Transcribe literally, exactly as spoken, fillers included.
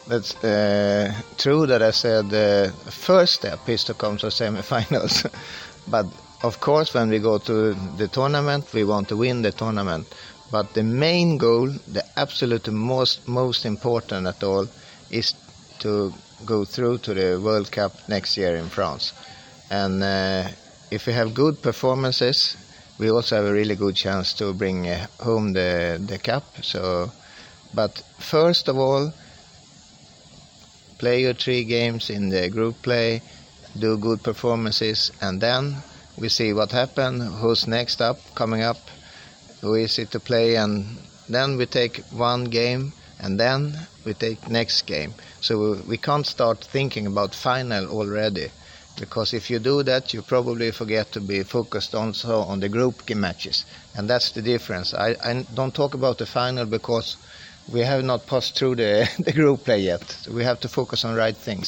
That's uh, true that I said the first step is to come to semi-finals. But of course, when we go to the tournament, we want to win the tournament. But the main goal, the absolute most most important at all, is to go through to the World Cup next year in France. And uh, if we have good performances, we also have a really good chance to bring uh, home the the cup. So, but first of all, play your three games in the group play, do good performances, and then we see what happens, who's next up, coming up, who is it to play, and then we take one game, and then we take next game. So we can't start thinking about final already, because if you do that, you probably forget to be focused also on the group matches, and that's the difference. I, I don't talk about the final because we have not passed through the, the group play yet. So we have to focus on right things.